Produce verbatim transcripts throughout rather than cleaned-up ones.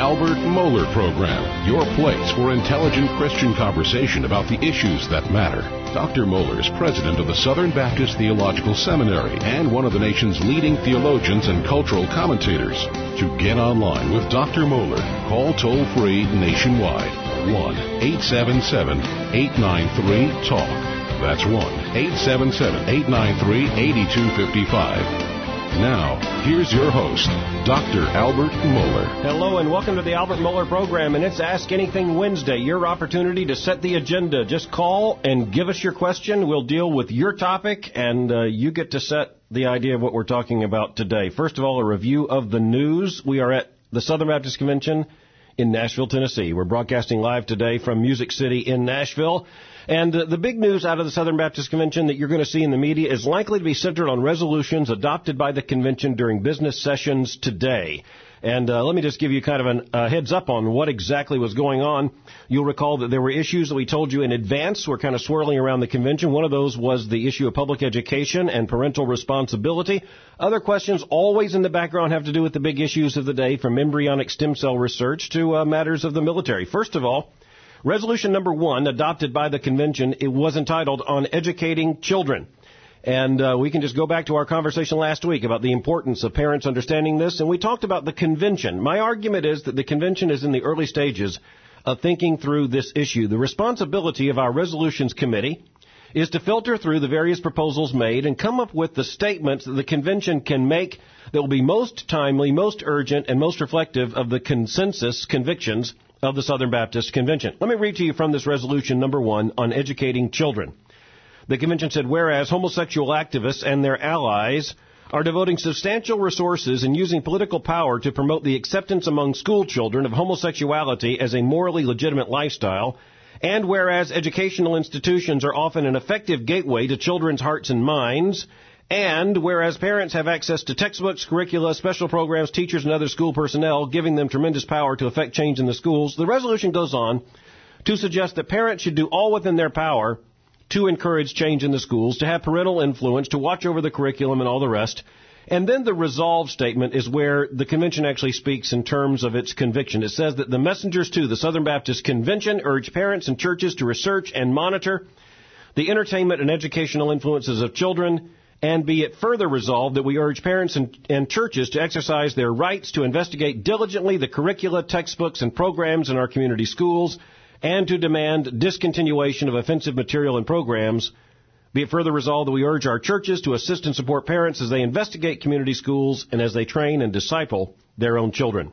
Albert Mohler Program, your place for intelligent Christian conversation about the issues that matter. Doctor Mohler is president of the Southern Baptist Theological Seminary and one of the nation's leading theologians and cultural commentators. To get online with Doctor Mohler, call toll-free nationwide, one eight seven seven, eight nine three, talk. That's one eight seven seven, eight nine three, eight two five five. Now, here's your host, Doctor Albert Mohler. Hello, and welcome to the Albert Mohler Program, and it's Ask Anything Wednesday, your opportunity to set the agenda. Just call and give us your question. We'll deal with your topic, and uh, you get to set the idea of what we're talking about today. First of all, a review of the news. We are at the Southern Baptist Convention in Nashville, Tennessee. We're broadcasting live today from Music City in Nashville. And uh, the big news out of the Southern Baptist Convention that you're going to see in the media is likely to be centered on resolutions adopted by the convention during business sessions today. And uh, let me just give you kind of a uh, heads up on what exactly was going on. You'll recall that there were issues that we told you in advance were kind of swirling around the convention. One of those was the issue of public education and parental responsibility. Other questions always in the background have to do with the big issues of the day, from embryonic stem cell research to uh, matters of the military. First of all, Resolution number one, adopted by the convention, it was entitled On Educating Children. And uh, we can just go back to our conversation last week about the importance of parents understanding this. And we talked about the convention. My argument is that the convention is in the early stages of thinking through this issue. The responsibility of our resolutions committee is to filter through the various proposals made and come up with the statements that the convention can make that will be most timely, most urgent, and most reflective of the consensus convictions of the Southern Baptist Convention. Let me read to you from this resolution number one on educating children. The convention said, whereas homosexual activists and their allies are devoting substantial resources and using political power to promote the acceptance among school children of homosexuality as a morally legitimate lifestyle, and whereas educational institutions are often an effective gateway to children's hearts and minds, and whereas parents have access to textbooks, curricula, special programs, teachers, and other school personnel, giving them tremendous power to affect change in the schools, the resolution goes on to suggest that parents should do all within their power to encourage change in the schools, to have parental influence, to watch over the curriculum and all the rest. And then the resolve statement is where the convention actually speaks in terms of its conviction. It says that the messengers to the Southern Baptist Convention urge parents and churches to research and monitor the entertainment and educational influences of children, and be it further resolved that we urge parents and, and churches to exercise their rights to investigate diligently the curricula, textbooks, and programs in our community schools, and to demand discontinuation of offensive material and programs. Be it further resolved that we urge our churches to assist and support parents as they investigate community schools and as they train and disciple their own children.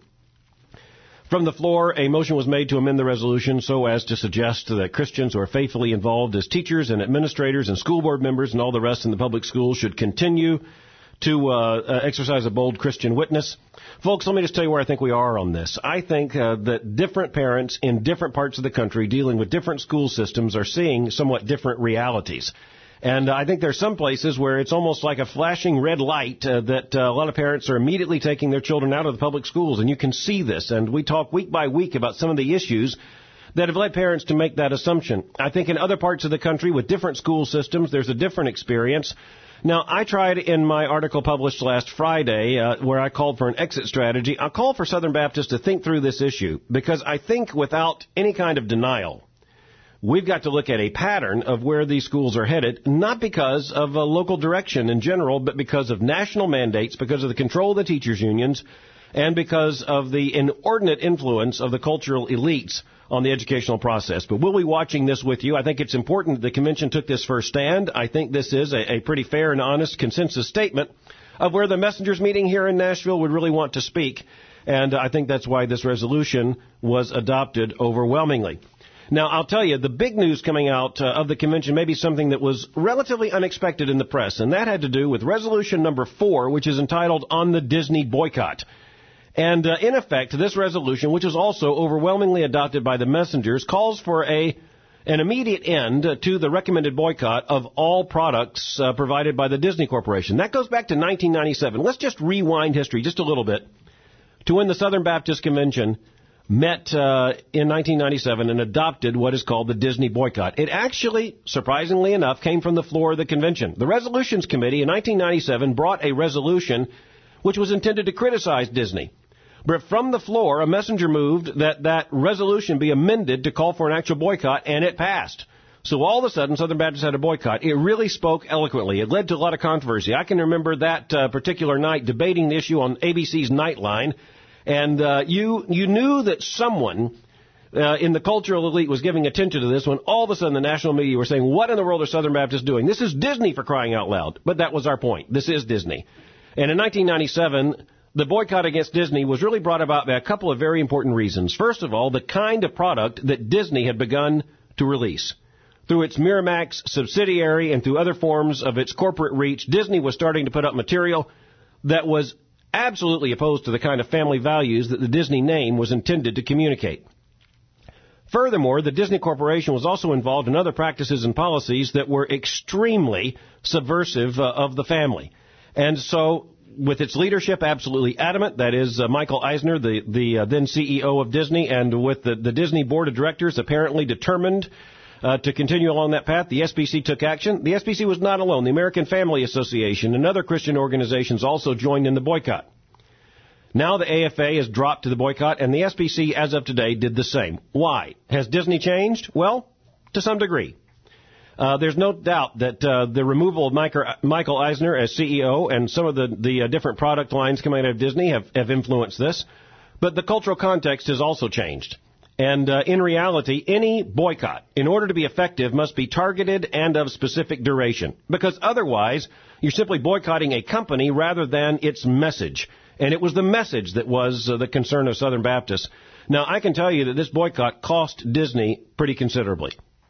From the floor, a motion was made to amend the resolution so as to suggest that Christians who are faithfully involved as teachers and administrators and school board members and all the rest in the public schools should continue to uh, uh, exercise a bold Christian witness. Folks, let me just tell you where I think we are on this. I think uh, that different parents in different parts of the country dealing with different school systems are seeing somewhat different realities. And I think there's some places where it's almost like a flashing red light uh, that uh, a lot of parents are immediately taking their children out of the public schools. And you can see this. And we talk week by week about some of the issues that have led parents to make that assumption. I think in other parts of the country with different school systems, there's a different experience. Now, I tried in my article published last Friday uh, where I called for an exit strategy. I called for Southern Baptists to think through this issue because I think without any kind of denial, we've got to look at a pattern of where these schools are headed, not because of a local direction in general, but because of national mandates, because of the control of the teachers' unions, and because of the inordinate influence of the cultural elites on the educational process. But we'll be watching this with you. I think it's important that the convention took this first stand. I think this is a, a pretty fair and honest consensus statement of where the messengers meeting here in Nashville would really want to speak. And I think that's why this resolution was adopted overwhelmingly. Now, I'll tell you, the big news coming out uh, of the convention may be something that was relatively unexpected in the press, and that had to do with resolution number four, which is entitled On the Disney Boycott. And uh, in effect, this resolution, which is also overwhelmingly adopted by the messengers, calls for a an immediate end to the recommended boycott of all products uh, provided by the Disney Corporation. That goes back to nineteen ninety-seven. Let's just rewind history just a little bit to when the Southern Baptist Convention met uh, in nineteen ninety-seven and adopted what is called the Disney boycott. It actually, surprisingly enough, came from the floor of the convention. The Resolutions Committee in nineteen ninety-seven brought a resolution which was intended to criticize Disney. But from the floor, a messenger moved that that resolution be amended to call for an actual boycott, and it passed. So all of a sudden, Southern Baptists had a boycott. It really spoke eloquently. It led to a lot of controversy. I can remember that uh, particular night debating the issue on A B C's Nightline, and uh, you you knew that someone uh, in the cultural elite was giving attention to this when all of a sudden the national media were saying, what in the world are Southern Baptists doing? This is Disney, for crying out loud. But that was our point. This is Disney. And in nineteen ninety-seven, the boycott against Disney was really brought about by a couple of very important reasons. First of all, the kind of product that Disney had begun to release. Through its Miramax subsidiary and through other forms of its corporate reach, Disney was starting to put up material that was absolutely opposed to the kind of family values that the Disney name was intended to communicate. Furthermore, the Disney Corporation was also involved in other practices and policies that were extremely subversive uh, of the family. And so, with its leadership absolutely adamant, that is uh, Michael Eisner, the, the uh, then C E O of Disney, and with the, the Disney Board of Directors apparently determined Uh, to continue along that path, the S B C took action. The S B C was not alone. The American Family Association and other Christian organizations also joined in the boycott. Now the A F A has dropped to the boycott, and the S B C, as of today, did the same. Why? Has Disney changed? Well, to some degree. Uh, there's no doubt that uh, the removal of Michael Eisner as C E O and some of the, the uh, different product lines coming out of Disney have, have influenced this. But the cultural context has also changed. And uh, in reality, any boycott, in order to be effective, must be targeted and of specific duration. Because otherwise, you're simply boycotting a company rather than its message. And it was the message that was uh, the concern of Southern Baptists. Now, I can tell you that this boycott cost Disney pretty considerably.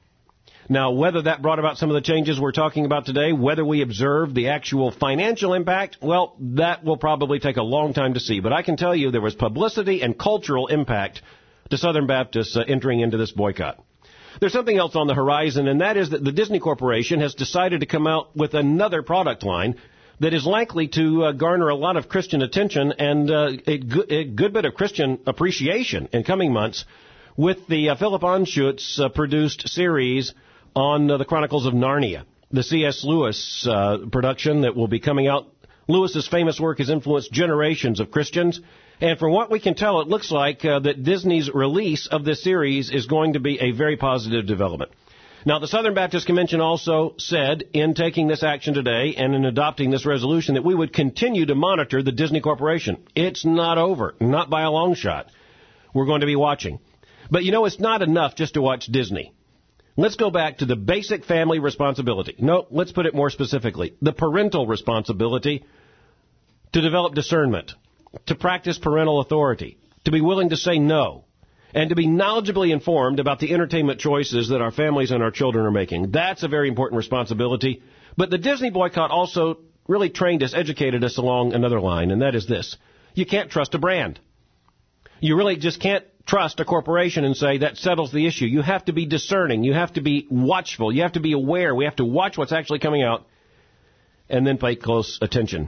Now, whether that brought about some of the changes we're talking about today, whether we observed the actual financial impact, well, that will probably take a long time to see. But I can tell you there was publicity and cultural impact to Southern Baptists uh, entering into this boycott. There's something else on the horizon, and that is that the Disney Corporation has decided to come out with another product line that is likely to uh, garner a lot of Christian attention and uh, a, good, a good bit of Christian appreciation in coming months with the uh, Philip Anschutz uh, produced series on uh, the Chronicles of Narnia, the C S. Lewis uh, production that will be coming out. Lewis's famous work has influenced generations of Christians. And from what we can tell, it looks like uh, that Disney's release of this series is going to be a very positive development. Now, the Southern Baptist Convention also said in taking this action today and in adopting this resolution that we would continue to monitor the Disney Corporation. It's not over, not by a long shot. We're going to be watching. But, you know, it's not enough just to watch Disney. Let's go back to the basic family responsibility. No, let's put it more specifically. The parental responsibility to develop discernment, to practice parental authority, to be willing to say no, and to be knowledgeably informed about the entertainment choices that our families and our children are making. That's a very important responsibility. But the Disney boycott also really trained us, educated us along another line, and that is this. You can't trust a brand. You really just can't trust a corporation and say that settles the issue. You have to be discerning. You have to be watchful. You have to be aware. We have to watch what's actually coming out and then pay close attention.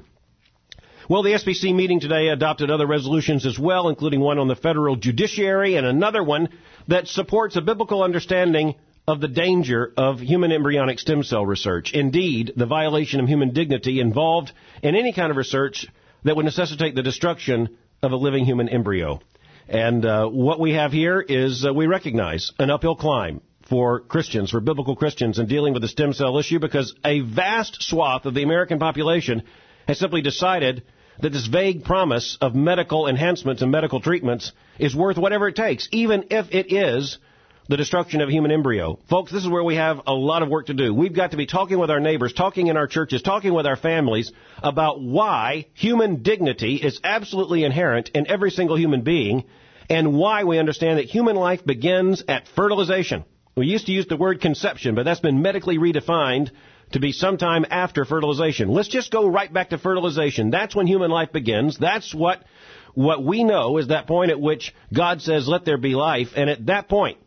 Well, the S B C meeting today adopted other resolutions as well, including one on the federal judiciary and another one that supports a biblical understanding of the danger of human embryonic stem cell research. Indeed, the violation of human dignity involved in any kind of research that would necessitate the destruction of a living human embryo. And uh, what we have here is uh, we recognize an uphill climb for Christians, for biblical Christians, in dealing with the stem cell issue because a vast swath of the American population has simply decided that this vague promise of medical enhancements and medical treatments is worth whatever it takes, even if it is the destruction of a human embryo. Folks, this is where we have a lot of work to do. We've got to be talking with our neighbors, talking in our churches, talking with our families about why human dignity is absolutely inherent in every single human being and why we understand that human life begins at fertilization. We used to use the word conception, but that's been medically redefined to be sometime after fertilization. Let's just go right back to fertilization. That's when human life begins. That's what what we know is that point at which God says, let there be life. And at that point,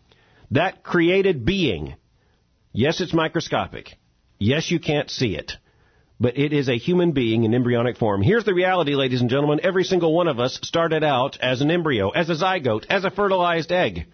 that created being, yes, it's microscopic. Yes, you can't see it. But it is a human being in embryonic form. Here's the reality, ladies and gentlemen. Every single one of us started out as an embryo, as a zygote, as a fertilized egg.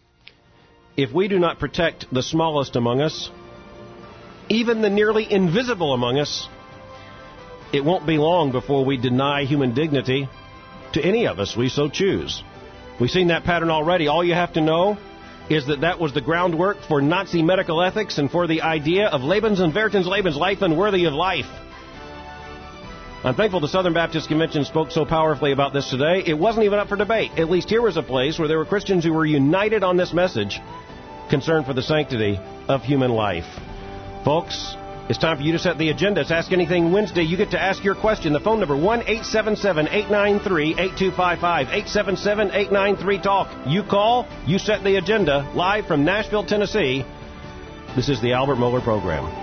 If we do not protect the smallest among us, even the nearly invisible among us, it won't be long before we deny human dignity to any of us we so choose. We've seen that pattern already. All you have to know is that that was the groundwork for Nazi medical ethics and for the idea of Lebens und Wertens Lebens, life unworthy of life. I'm thankful the Southern Baptist Convention spoke so powerfully about this today. It wasn't even up for debate. At least here was a place where there were Christians who were united on this message, concerned for the sanctity of human life. Folks, it's time for you to set the agenda. It's Ask Anything Wednesday. You get to ask your question. The phone number, one eight seven seven, eight nine three, eight two five five, eight seven seven, eight nine three, talk. You call, you set the agenda, live from Nashville, Tennessee. This is the Albert Mohler Program.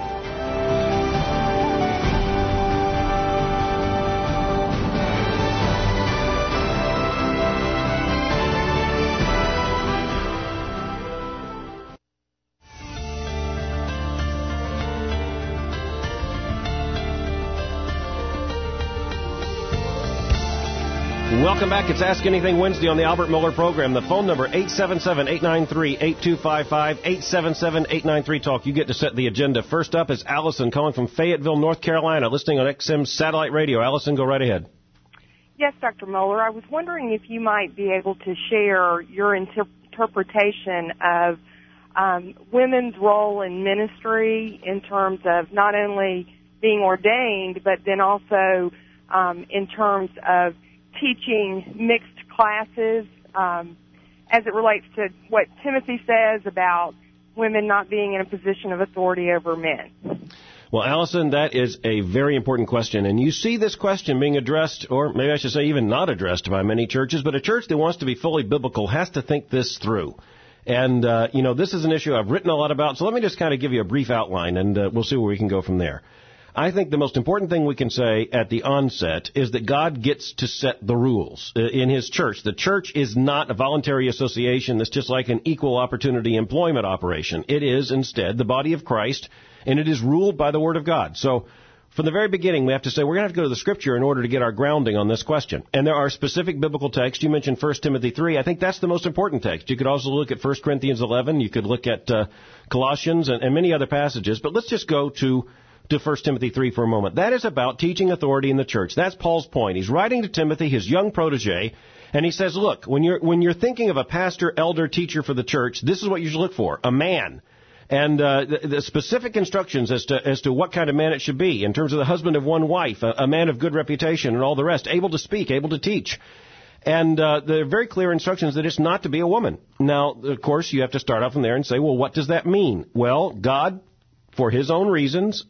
Welcome back. It's Ask Anything Wednesday on the Albert Mohler Program. The phone number, eight seven seven, eight nine three, eight two five five, eight seven seven, eight nine three, talk. You get to set the agenda. First up is Allison calling from Fayetteville, North Carolina, listening on X M Satellite Radio. Allison, go right ahead. Yes, Doctor Mohler. I was wondering if you might be able to share your inter- interpretation of um, women's role in ministry in terms of not only being ordained, but then also um, in terms of teaching mixed classes um, as it relates to what Timothy says about women not being in a position of authority over men. Well, Allison, that is a very important question, and you see this question being addressed, or maybe I should say even not addressed by many churches, but a church that wants to be fully biblical has to think this through. And, uh, you know, this is an issue I've written a lot about, so let me just kind of give you a brief outline, and uh, we'll see where we can go from there. I think the most important thing we can say at the onset is that God gets to set the rules in His church. The church is not a voluntary association that's just like an equal opportunity employment operation. It is, instead, the body of Christ, and it is ruled by the Word of God. So from the very beginning, we have to say we're going to have to go to the Scripture in order to get our grounding on this question. And there are specific biblical texts. You mentioned First Timothy three. I think that's the most important text. You could also look at First Corinthians eleven. You could look at uh, Colossians and, and many other passages. But let's just go to to First Timothy three for a moment. That is about teaching authority in the church. That's Paul's point. He's writing to Timothy, his young protege, and he says, look, when you're when you're thinking of a pastor, elder, teacher for the church, this is what you should look for, a man. And uh, the, the specific instructions as to as to what kind of man it should be in terms of the husband of one wife, a, a man of good reputation and all the rest, able to speak, able to teach. And uh, there are very clear instructions that it's not to be a woman. Now, of course, you have to start off from there and say, well, what does that mean? Well, God, for His own reasons,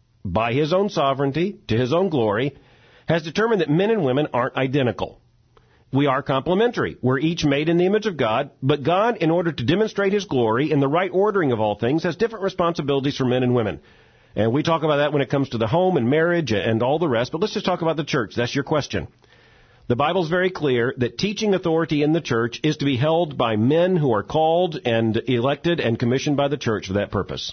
by His own sovereignty, to His own glory, has determined that men and women aren't identical. We are complementary. We're each made in the image of God, but God, in order to demonstrate His glory in the right ordering of all things, has different responsibilities for men and women. And we talk about that when it comes to the home and marriage and all the rest, but let's just talk about the church. That's your question. The Bible's very clear that teaching authority in the church is to be held by men who are called and elected and commissioned by the church for that purpose.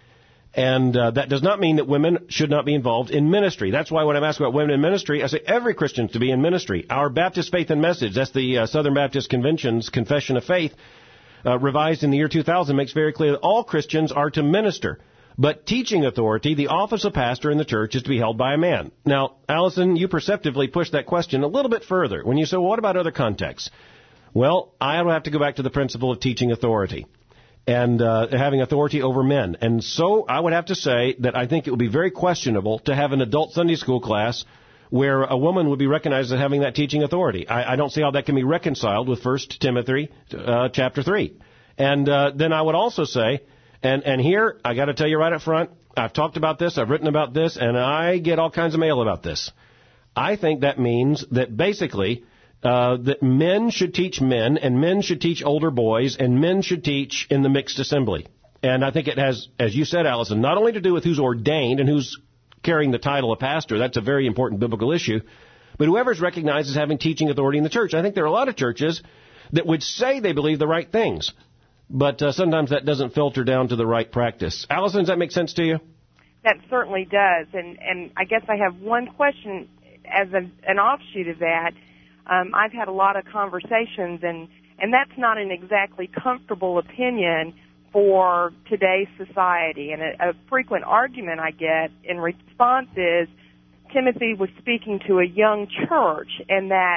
And uh, that does not mean that women should not be involved in ministry. That's why when I'm asked about women in ministry, I say every Christian is to be in ministry. Our Baptist Faith and Message, that's the uh, Southern Baptist Convention's Confession of Faith, uh, revised in the year two thousand, makes very clear that all Christians are to minister. But teaching authority, the office of pastor in the church, is to be held by a man. Now, Allison, you perceptively pushed that question a little bit further when you say, well, what about other contexts? Well, I will have to go back to the principle of teaching authority and uh, having authority over men. And so I would have to say that I think it would be very questionable to have an adult Sunday school class where a woman would be recognized as having that teaching authority. I, I don't see how that can be reconciled with First Timothy uh, chapter three. And uh, then I would also say, and, and here, I got to tell you right up front, I've talked about this, I've written about this, and I get all kinds of mail about this. I think that means that basically Uh, that men should teach men, and men should teach older boys, and men should teach in the mixed assembly. And I think it has, as you said, Allison, not only to do with who's ordained and who's carrying the title of pastor. That's a very important biblical issue. But whoever's recognized as having teaching authority in the church. I think there are a lot of churches that would say they believe the right things, but uh, sometimes that doesn't filter down to the right practice. Allison, does that make sense to you? That certainly does. And, and I guess I have one question as a, an offshoot of that. Um, I've had a lot of conversations, and, and that's not an exactly comfortable opinion for today's society. And a, a frequent argument I get in response is Timothy was speaking to a young church, and that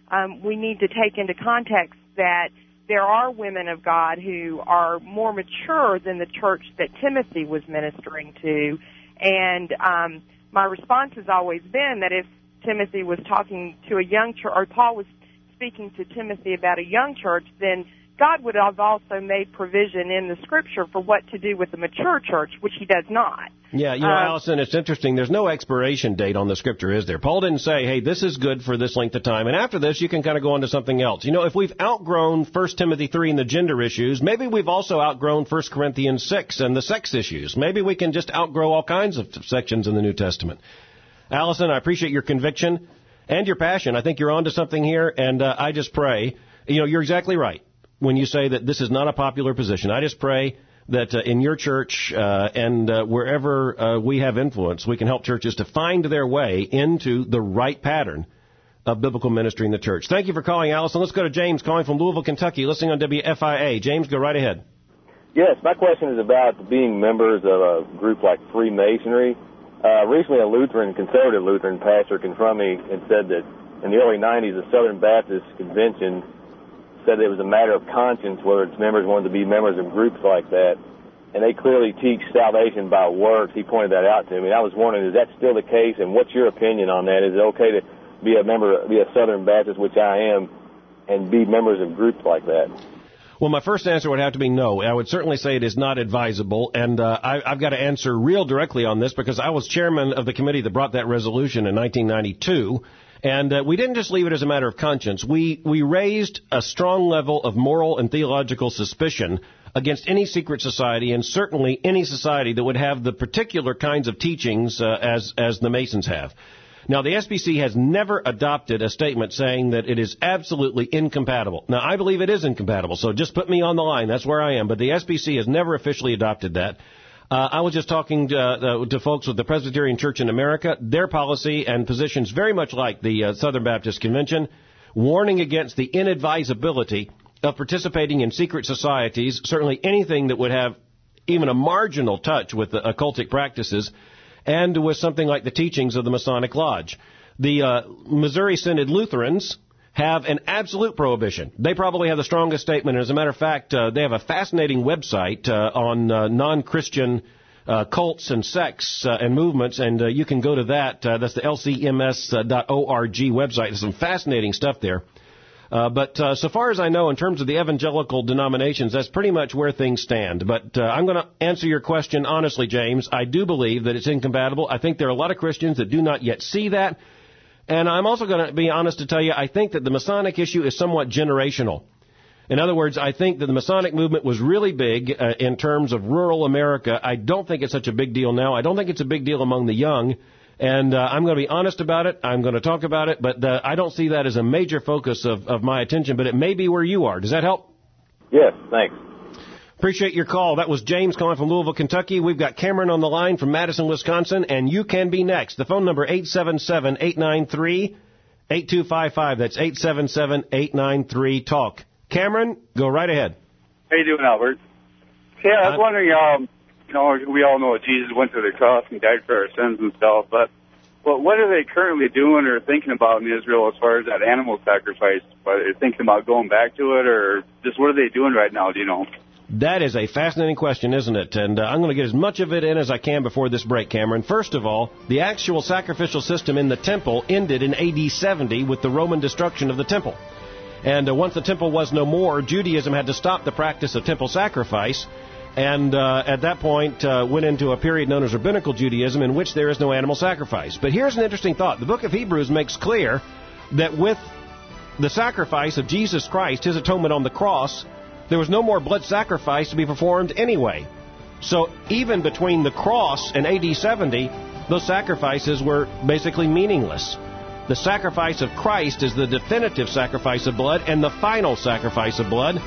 um, we need to take into context that there are women of God who are more mature than the church that Timothy was ministering to. And um, my response has always been that if Timothy was talking to a young church, or Paul was speaking to Timothy about a young church, then God would have also made provision in the Scripture for what to do with the mature church, which he does not. Yeah, you know, um, Allison, it's interesting. There's no expiration date on the Scripture, is there? Paul didn't say, hey, this is good for this length of time, and after this you can kind of go on to something else. You know, if we've outgrown First Timothy three and the gender issues, maybe we've also outgrown First Corinthians six and the sex issues. Maybe we can just outgrow all kinds of sections in the New Testament. Allison, I appreciate your conviction and your passion. I think you're onto something here, and uh, I just pray, you know, you're exactly right when you say that this is not a popular position. I just pray that uh, in your church uh, and uh, wherever uh, we have influence, we can help churches to find their way into the right pattern of biblical ministry in the church. Thank you for calling, Allison. Let's go to James calling from Louisville, Kentucky, listening on W F I A. James, go right ahead. Yes, my question is about being members of a group like Freemasonry. Uh, recently, a Lutheran, conservative Lutheran pastor confronted me and said that in the early nineties, the Southern Baptist Convention said it was a matter of conscience whether its members wanted to be members of groups like that, and they clearly teach salvation by works. He pointed that out to me. I was wondering, is that still the case, and what's your opinion on that? Is it okay to be a member, be a Southern Baptist, which I am, and be members of groups like that? Well, my first answer would have to be no. I would certainly say it is not advisable, and uh, I, I've got to answer real directly on this because I was chairman of the committee that brought that resolution in nineteen ninety-two, and uh, we didn't just leave it as a matter of conscience. We we raised a strong level of moral and theological suspicion against any secret society, and certainly any society that would have the particular kinds of teachings uh, as as the Masons have. Now, the S B C has never adopted a statement saying that it is absolutely incompatible. Now, I believe it is incompatible, so just put me on the line. That's where I am. But the S B C has never officially adopted that. Uh, I was just talking to, uh, to folks with the Presbyterian Church in America. Their policy and positions very much like the uh, Southern Baptist Convention, warning against the inadvisability of participating in secret societies, certainly anything that would have even a marginal touch with the occultic practices, and with something like the teachings of the Masonic Lodge. The uh, Missouri Synod Lutherans have an absolute prohibition. They probably have the strongest statement. And as a matter of fact, uh, they have a fascinating website uh, on uh, non-Christian uh, cults and sects uh, and movements, and uh, you can go to that. Uh, that's the L C M S dot org website. There's some fascinating stuff there. Uh, but uh, so far as I know, in terms of the evangelical denominations, that's pretty much where things stand. But uh, I'm going to answer your question honestly, James. I do believe that it's incompatible. I think there are a lot of Christians that do not yet see that. And I'm also going to be honest to tell you, I think that the Masonic issue is somewhat generational. In other words, I think that the Masonic movement was really big uh, in terms of rural America. I don't think it's such a big deal now. I don't think it's a big deal among the young. And uh, I'm going to be honest about it. I'm going to talk about it. But uh, I don't see that as a major focus of, of my attention. But it may be where you are. Does that help? Yes, thanks. Appreciate your call. That was James calling from Louisville, Kentucky. We've got Cameron on the line from Madison, Wisconsin. And you can be next. The phone number, eight seven seven, eight nine three, eight two five five. That's eight seven seven, eight nine three, TALK. Cameron, go right ahead. How you doing, Albert? Yeah, I was uh, wondering... Um, You know, we all know that Jesus went to the cross and died for our sins and stuff, but but what are they currently doing or thinking about in Israel as far as that animal sacrifice? Are they thinking about going back to it, or just what are they doing right now, do you know? That is a fascinating question, isn't it? And uh, I'm going to get as much of it in as I can before this break, Cameron. First of all, the actual sacrificial system in the temple ended in A D seventy with the Roman destruction of the temple. And uh, once the temple was no more, Judaism had to stop the practice of temple sacrifice. And uh, at that point uh, went into a period known as Rabbinical Judaism, in which there is no animal sacrifice. But here's an interesting thought. The book of Hebrews makes clear that with the sacrifice of Jesus Christ, his atonement on the cross, there was no more blood sacrifice to be performed anyway. So even between the cross and A D seventy, those sacrifices were basically meaningless. The sacrifice of Christ is the definitive sacrifice of blood and the final sacrifice of blood.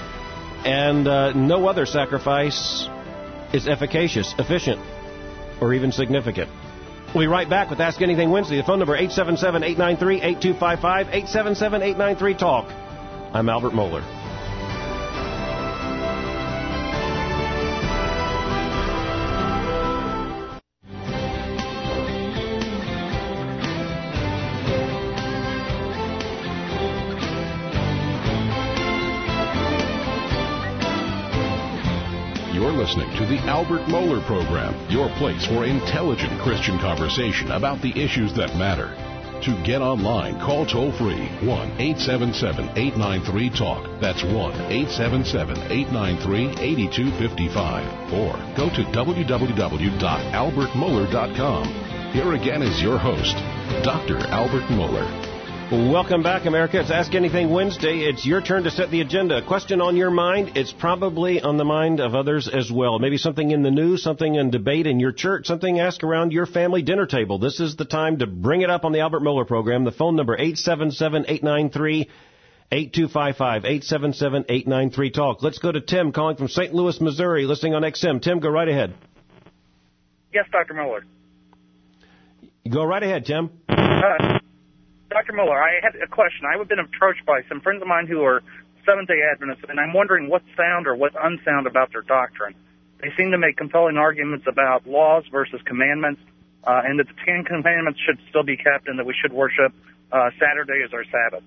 And uh, no other sacrifice is efficacious, efficient, or even significant. We'll be right back with Ask Anything Wednesday. The phone number eight seven seven, eight nine three, eight two five five, eight seven seven, eight nine three, TALK. I'm Albert Mohler. You're listening to the Albert Mohler Program, your place for intelligent Christian conversation about the issues that matter. To get online, call toll-free one eight seven seven, eight nine three, talk. That's one eight seven seven, eight nine three, eight two five five. Or go to w w w dot albert mohler dot com. Here again is your host, Doctor Albert Mohler. Welcome back, America. It's Ask Anything Wednesday. It's your turn to set the agenda. A question on your mind, it's probably on the mind of others as well. Maybe something in the news, something in debate in your church, something asked around your family dinner table. This is the time to bring it up on the Albert Mohler Program. The phone number, eight seven seven, eight nine three, eight two five five, eight seven seven, eight nine three, talk. Let's go to Tim calling from Saint Louis, Missouri, listening on X M. Tim, go right ahead. Yes, Doctor Mohler. Go right ahead, Tim. Uh, Doctor Mohler, I had a question. I've been approached by some friends of mine who are Seventh-day Adventists, and I'm wondering what's sound or what's unsound about their doctrine. They seem to make compelling arguments about laws versus commandments, uh, and that the Ten Commandments should still be kept and that we should worship uh, Saturday as our Sabbath.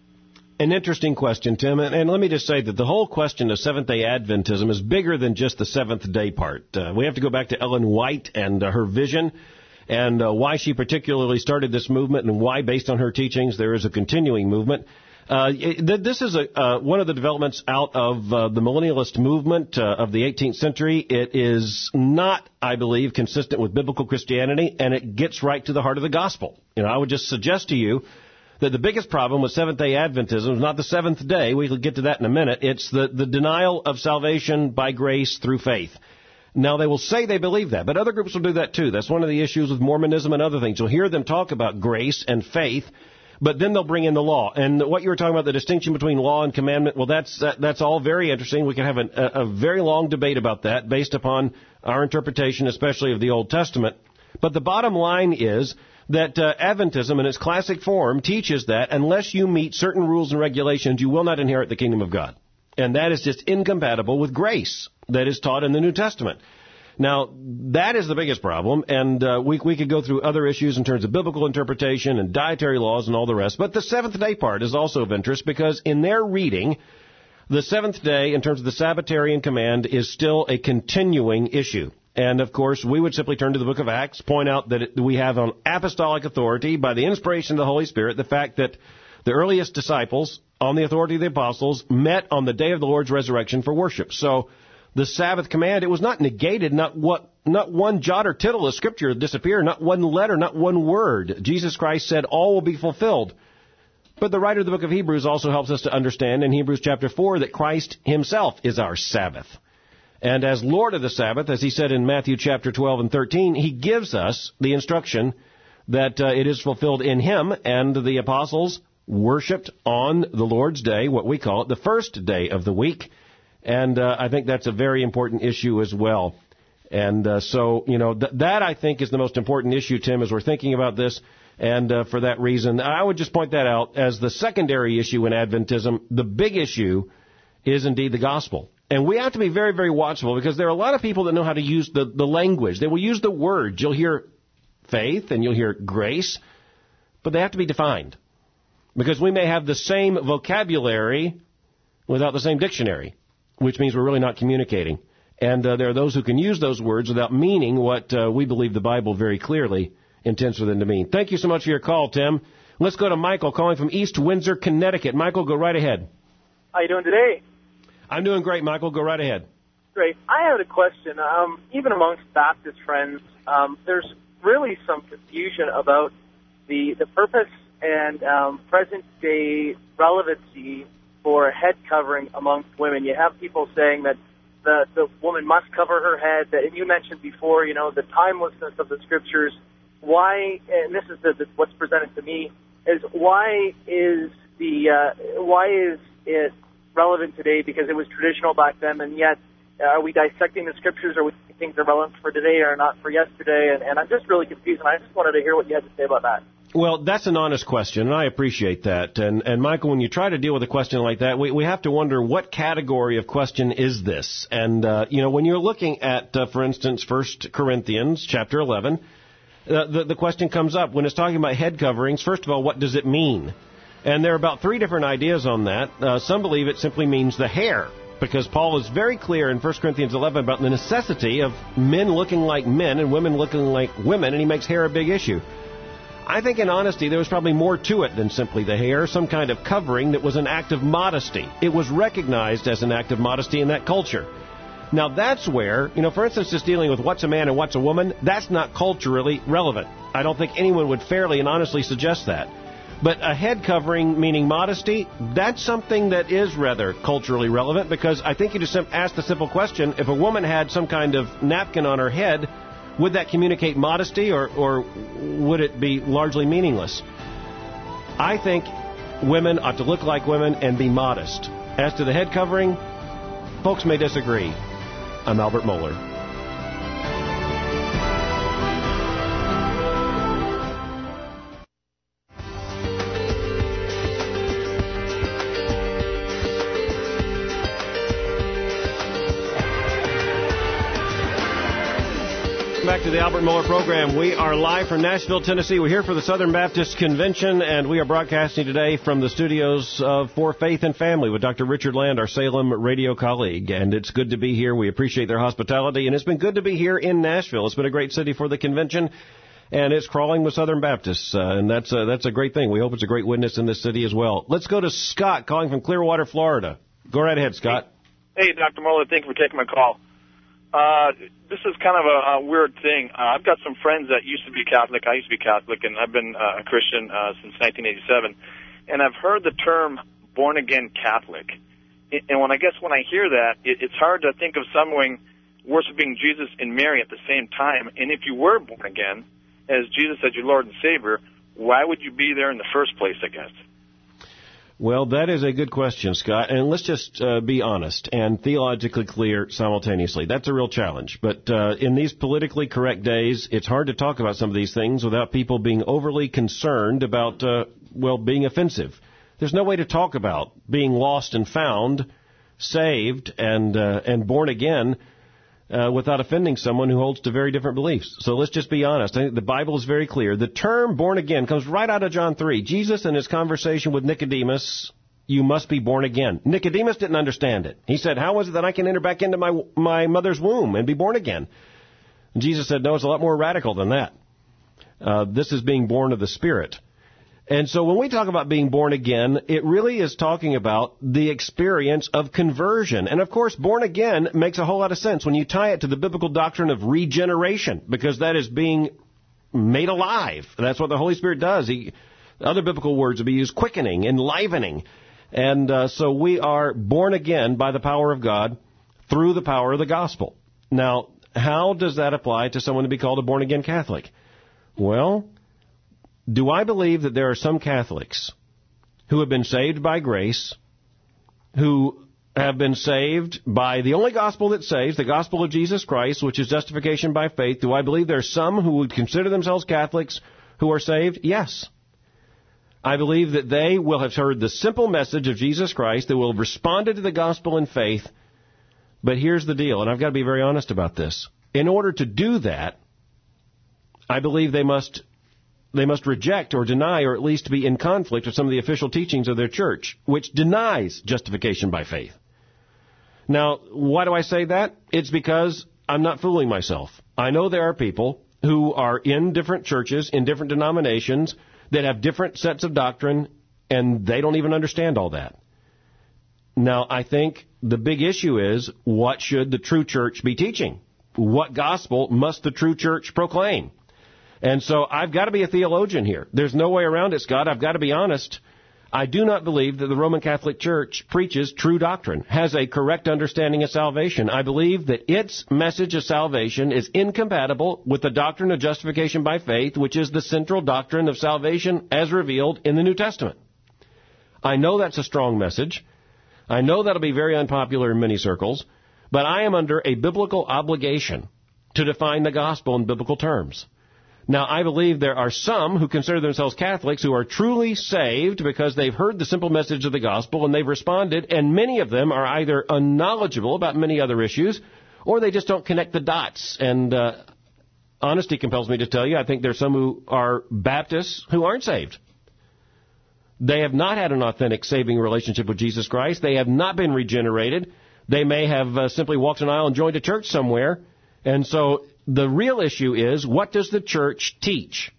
An interesting question, Tim, and, and let me just say that the whole question of Seventh-day Adventism is bigger than just the seventh day part. Uh, we have to go back to Ellen White and uh, her vision, and uh, why she particularly started this movement, and why, based on her teachings, there is a continuing movement. Uh, it, this is a, uh, one of the developments out of uh, the millennialist movement uh, of the eighteenth century. It is not, I believe, consistent with biblical Christianity, and it gets right to the heart of the gospel. You know, I would just suggest to you that the biggest problem with Seventh-day Adventism is not the seventh day. We will get to that in a minute. It's the, the denial of salvation by grace through faith. Now, they will say they believe that, but other groups will do that too. That's one of the issues with Mormonism and other things. You'll hear them talk about grace and faith, but then they'll bring in the law. And what you were talking about, the distinction between law and commandment, well, that's that, that's all very interesting. We can have an, a, a very long debate about that based upon our interpretation, especially of the Old Testament. But the bottom line is that uh, Adventism in its classic form teaches that unless you meet certain rules and regulations, you will not inherit the kingdom of God. And that is just incompatible with grace that is taught in the New Testament. Now, that is the biggest problem, and uh, we, we could go through other issues in terms of biblical interpretation and dietary laws and all the rest. But the seventh day part is also of interest because in their reading, the seventh day, in terms of the Sabbatarian command, is still a continuing issue. And, of course, we would simply turn to the book of Acts, point out that it, we have on apostolic authority, by the inspiration of the Holy Spirit, the fact that the earliest disciples, on the authority of the apostles, met on the day of the Lord's resurrection for worship. So the Sabbath command, it was not negated, not what, not one jot or tittle of Scripture disappeared, not one letter, not one word. Jesus Christ said all will be fulfilled. But the writer of the book of Hebrews also helps us to understand in Hebrews chapter four that Christ himself is our Sabbath. And as Lord of the Sabbath, as he said in Matthew chapter twelve and thirteen, he gives us the instruction that uh, it is fulfilled in him, and the apostles worshipped on the Lord's day, what we call it, the first day of the week. And uh, I think that's a very important issue as well. And uh, so, you know, th- that I think is the most important issue, Tim, as we're thinking about this. And uh, for that reason, I would just point that out as the secondary issue in Adventism. The big issue is indeed the gospel. And we have to be very, very watchful because there are a lot of people that know how to use the, the language. They will use the words. You'll hear faith and you'll hear grace, but they have to be defined. Because we may have the same vocabulary without the same dictionary, which means we're really not communicating. And uh, there are those who can use those words without meaning what uh, we believe the Bible very clearly intends for them to mean. Thank you so much for your call, Tim. Let's go to Michael calling from East Windsor, Connecticut. Michael, go right ahead. How you doing today? I'm doing great, Michael. Go right ahead. Great. I had a question. Um, even amongst Baptist friends, um, there's really some confusion about the the purpose and um, present-day relevancy for head covering amongst women. You have people saying that the, the woman must cover her head, that, and you mentioned before, you know, the timelessness of the Scriptures. Why, and this is the, the, what's presented to me, is why is the uh, why is it relevant today? Because it was traditional back then, and yet uh, are we dissecting the Scriptures, or we think they're relevant for today or not for yesterday? And, and I'm just really confused, and I just wanted to hear what you had to say about that. Well, that's an honest question, and I appreciate that. And, and Michael, when you try to deal with a question like that, we, we have to wonder what category of question is this? And, uh, you know, when you're looking at, uh, for instance, First Corinthians chapter eleven, uh, the, the question comes up. When it's talking about head coverings, first of all, what does it mean? And there are about three different ideas on that. Uh, some believe it simply means the hair. because Paul is very clear in First Corinthians eleven about the necessity of men looking like men and women looking like women, and he makes hair a big issue. I think in honesty there was probably more to it than simply the hair, some kind of covering that was an act of modesty. It was recognized as an act of modesty in that culture. Now that's where, you know, for instance, just dealing with what's a man and what's a woman, that's not culturally relevant. I don't think anyone would fairly and honestly suggest that. But a head covering, meaning modesty, that's something that is rather culturally relevant, because I think you just ask the simple question, if a woman had some kind of napkin on her head, would that communicate modesty, or, or would it be largely meaningless? I think women ought to look like women and be modest. As to the head covering, folks may disagree. I'm Albert Mohler. Back to the Albert Mohler program. We are live from Nashville, Tennessee. We're here for the Southern Baptist Convention, and we are broadcasting today from the studios of For Faith and Family with Doctor Richard Land, our Salem radio colleague. And it's good to be here. We appreciate their hospitality, and it's been good to be here in Nashville. It's been a great city for the convention, and it's crawling with Southern Baptists, uh, and that's a, that's a great thing. We hope it's a great witness in this city as well. Let's go to Scott, calling from Clearwater, Florida. Go right ahead, Scott. Hey, Doctor Mohler, thank you for taking my call. Uh, this is kind of a, a weird thing. Uh, I've got some friends that used to be Catholic. I used to be Catholic, and I've been uh, a Christian uh, since nineteen eighty-seven. And I've heard the term born-again Catholic. And when I guess when I hear that, it, it's hard to think of someone worshiping Jesus and Mary at the same time. And if you were born again, as Jesus said, your Lord and Savior, why would you be there in the first place, I guess? Well, that is a good question, Scott. And let's just uh, be honest and theologically clear simultaneously. That's a real challenge. But uh, in these politically correct days, it's hard to talk about some of these things without people being overly concerned about, uh, well, being offensive. There's no way to talk about being lost and found, saved, and uh, and born again uh, without offending someone who holds to very different beliefs. So let's just be honest. I think the Bible is very clear. The term born again comes right out of John three. Jesus, in his conversation with Nicodemus, you must be born again. Nicodemus didn't understand it. He said, how is it that I can enter back into my my mother's womb and be born again? And Jesus said, no, it's a lot more radical than that. Uh, this is being born of the Spirit. And so when we talk about being born again, it really is talking about the experience of conversion. And, of course, born again makes a whole lot of sense when you tie it to the biblical doctrine of regeneration, because that is being made alive. That's what the Holy Spirit does. He, other biblical words would be used, quickening, enlivening. And uh, so we are born again by the power of God through the power of the gospel. Now, how does that apply to someone to be called a born-again Catholic? Well, do I believe that there are some Catholics who have been saved by grace, who have been saved by the only gospel that saves, the gospel of Jesus Christ, which is justification by faith? Do I believe there are some who would consider themselves Catholics who are saved? Yes. I believe that they will have heard the simple message of Jesus Christ, they will have responded to the gospel in faith. But here's the deal, and I've got to be very honest about this. In order to do that, I believe they must They must reject or deny, or at least be in conflict with some of the official teachings of their church, which denies justification by faith. Now, why do I say that? It's because I'm not fooling myself. I know there are people who are in different churches, in different denominations, that have different sets of doctrine, and they don't even understand all that. Now, I think the big issue is, what should the true church be teaching? What gospel must the true church proclaim? And so I've got to be a theologian here. There's no way around it, Scott. I've got to be honest. I do not believe that the Roman Catholic Church preaches true doctrine, has a correct understanding of salvation. I believe that its message of salvation is incompatible with the doctrine of justification by faith, which is the central doctrine of salvation as revealed in the New Testament. I know that's a strong message. I know that'll be very unpopular in many circles, but I am under a biblical obligation to define the gospel in biblical terms. Now, I believe there are some who consider themselves Catholics who are truly saved because they've heard the simple message of the gospel and they've responded, and many of them are either unknowledgeable about many other issues, or they just don't connect the dots. And uh, honesty compels me to tell you, I think there's some who are Baptists who aren't saved. They have not had an authentic saving relationship with Jesus Christ. They have not been regenerated. They may have uh, simply walked an aisle and joined a church somewhere. And so the real issue is, what does the church teach?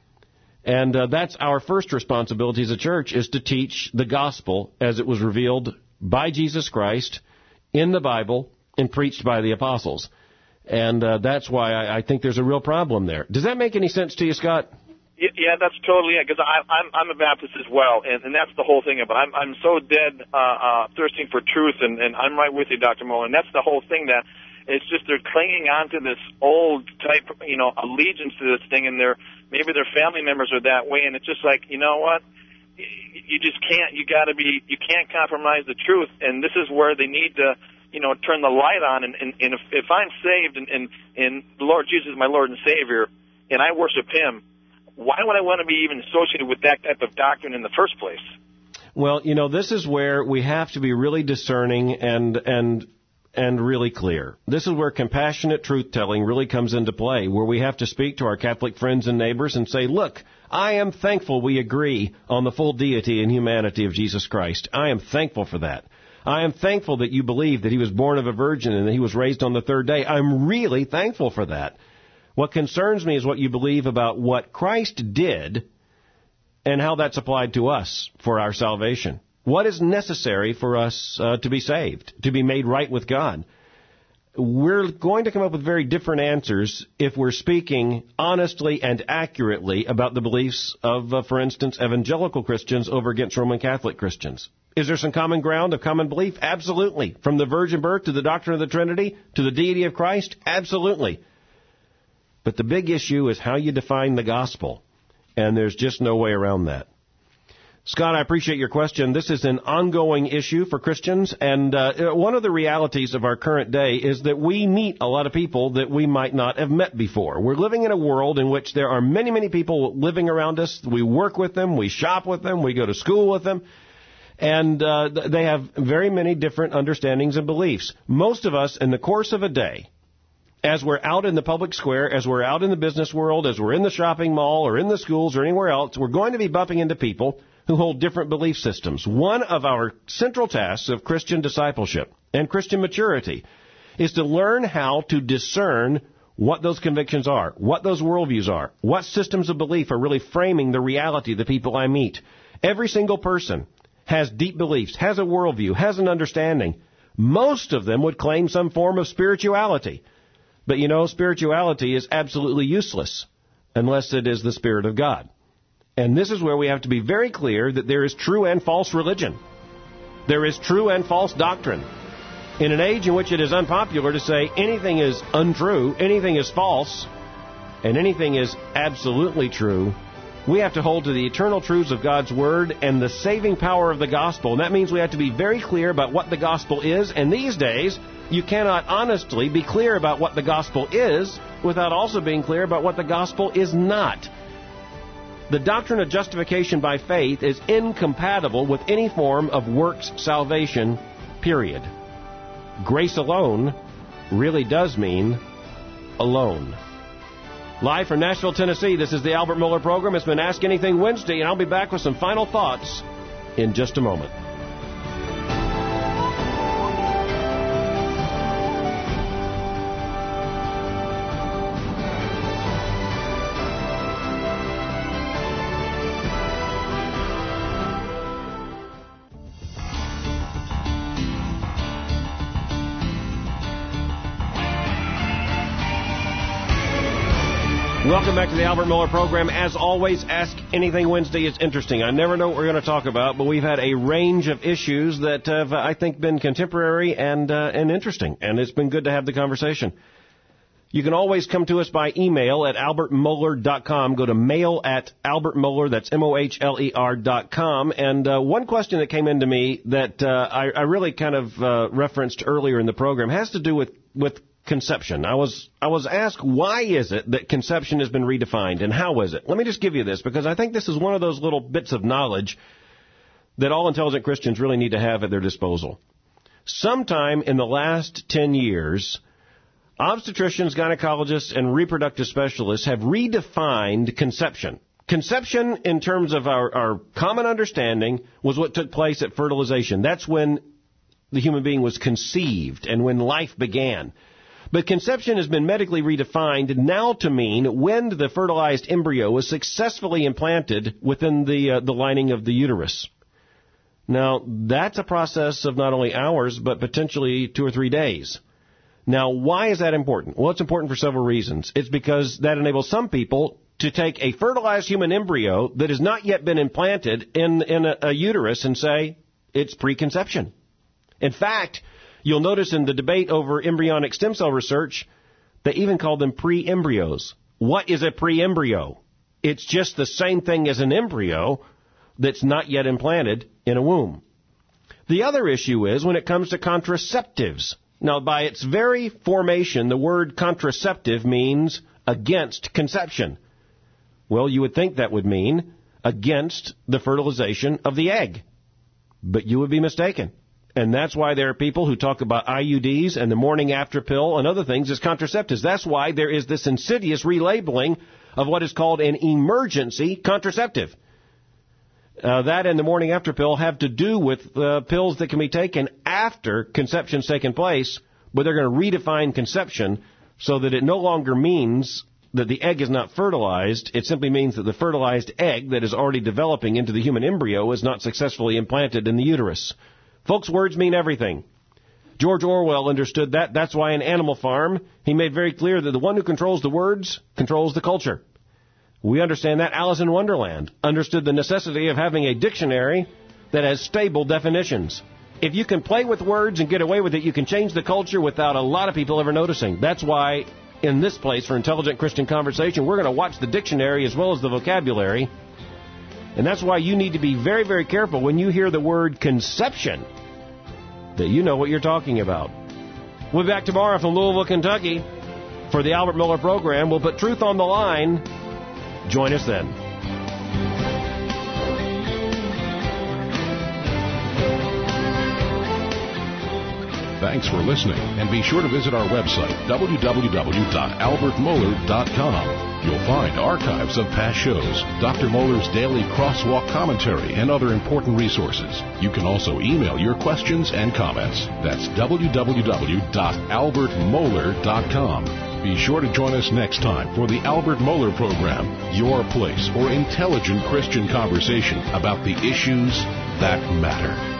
And uh, that's our first responsibility as a church, is to teach the gospel as it was revealed by Jesus Christ in the Bible and preached by the apostles. And uh, that's why I, I think there's a real problem there. Does that make any sense to you, Scott? Yeah, that's totally it, because I'm I'm a Baptist as well, and, and that's the whole thing. But I'm I'm so dead uh, uh, thirsting for truth, and, and I'm right with you, Doctor Mohler. And that's the whole thing, that it's just they're clinging on to this old type, you know, allegiance to this thing, and they're maybe their family members are that way, and it's just like, you know what, you just can't. You got to be. You can't compromise the truth, and this is where they need to, you know, turn the light on. And, and, and if, if I'm saved, and, and and the Lord Jesus is my Lord and Savior, and I worship Him, why would I want to be even associated with that type of doctrine in the first place? Well, you know, this is where we have to be really discerning and and and really clear. This is where compassionate truth-telling really comes into play, where we have to speak to our Catholic friends and neighbors and say, look, I am thankful we agree on the full deity and humanity of Jesus Christ. I am thankful for that. I am thankful that you believe that He was born of a virgin and that He was raised on the third day. I'm really thankful for that. What concerns me is what you believe about what Christ did and how that's applied to us for our salvation. What is necessary for us uh, to be saved, to be made right with God? We're going to come up with very different answers if we're speaking honestly and accurately about the beliefs of, uh, for instance, evangelical Christians over against Roman Catholic Christians. Is there some common ground of common belief? Absolutely. From the virgin birth to the doctrine of the Trinity to the deity of Christ? Absolutely. But the big issue is how you define the gospel, and there's just no way around that. Scott, I appreciate your question. This is an ongoing issue for Christians, and uh, one of the realities of our current day is that we meet a lot of people that we might not have met before. We're living in a world in which there are many, many people living around us. We work with them, we shop with them, we go to school with them, and uh, they have very many different understandings and beliefs. Most of us, in the course of a day, as we're out in the public square, as we're out in the business world, as we're in the shopping mall or in the schools or anywhere else, we're going to be bumping into people who hold different belief systems. One of our central tasks of Christian discipleship and Christian maturity is to learn how to discern what those convictions are, what those worldviews are, what systems of belief are really framing the reality of the people I meet. Every single person has deep beliefs, has a worldview, has an understanding. Most of them would claim some form of spirituality. But, you know, spirituality is absolutely useless unless it is the Spirit of God. And this is where we have to be very clear that there is true and false religion. There is true and false doctrine. In an age in which it is unpopular to say anything is untrue, anything is false, and anything is absolutely true, we have to hold to the eternal truths of God's Word and the saving power of the gospel. And that means we have to be very clear about what the gospel is. And these days, you cannot honestly be clear about what the gospel is without also being clear about what the gospel is not. The doctrine of justification by faith is incompatible with any form of works salvation, period. Grace alone really does mean alone. Live from Nashville, Tennessee, this is the Albert Mohler Program. It's been Ask Anything Wednesday, and I'll be back with some final thoughts in just a moment. Welcome back to the Albert Mohler Program. As always, Ask Anything Wednesday is interesting. I never know what we're going to talk about, but we've had a range of issues that have, I think, been contemporary and uh, and interesting, and it's been good to have the conversation. You can always come to us by email at albert mohler dot com. Go to mail at albert mohler, that's M O H L E R dot com. And uh, one question that came into me that uh, I, I really kind of uh, referenced earlier in the program has to do with, with conception. I was I was asked, why is it that conception has been redefined, and how is it? Let me just give you this, because I think this is one of those little bits of knowledge that all intelligent Christians really need to have at their disposal. Sometime in the last ten years, obstetricians, gynecologists, and reproductive specialists have redefined conception. Conception, in terms of our, our common understanding, was what took place at fertilization. That's when the human being was conceived and when life began. But conception has been medically redefined now to mean when the fertilized embryo was successfully implanted within the uh, the lining of the uterus. Now, that's a process of not only hours, but potentially two or three days. Now, why is that important? Well, it's important for several reasons. It's because that enables some people to take a fertilized human embryo that has not yet been implanted in, in a, a uterus and say it's preconception. In fact, you'll notice in the debate over embryonic stem cell research, they even call them pre-embryos. What is a pre-embryo? It's just the same thing as an embryo that's not yet implanted in a womb. The other issue is when it comes to contraceptives. Now, by its very formation, the word contraceptive means against conception. Well, you would think that would mean against the fertilization of the egg. But you would be mistaken. And that's why there are people who talk about I U Ds and the morning after pill and other things as contraceptives. That's why there is this insidious relabeling of what is called an emergency contraceptive. Uh, that and the morning after pill have to do with uh, pills that can be taken after conception's taken place, but they're going to redefine conception so that it no longer means that the egg is not fertilized. It simply means that the fertilized egg that is already developing into the human embryo is not successfully implanted in the uterus. Folks, words mean everything. George Orwell understood that. That's why in Animal Farm, he made very clear that the one who controls the words controls the culture. We understand that. Alice in Wonderland understood the necessity of having a dictionary that has stable definitions. If you can play with words and get away with it, you can change the culture without a lot of people ever noticing. That's why in this place for Intelligent Christian Conversation, we're going to watch the dictionary as well as the vocabulary. And that's why you need to be very, very careful when you hear the word conception, that you know what you're talking about. We'll be back tomorrow from Louisville, Kentucky for the Albert Miller program. We'll put truth on the line. Join us then. Thanks for listening, and be sure to visit our website, w w w dot albert moeller dot com. You'll find archives of past shows, Doctor Moeller's daily crosswalk commentary, and other important resources. You can also email your questions and comments. That's w w w dot albert moeller dot com. Be sure to join us next time for the Albert Mohler program, your place for intelligent Christian conversation about the issues that matter.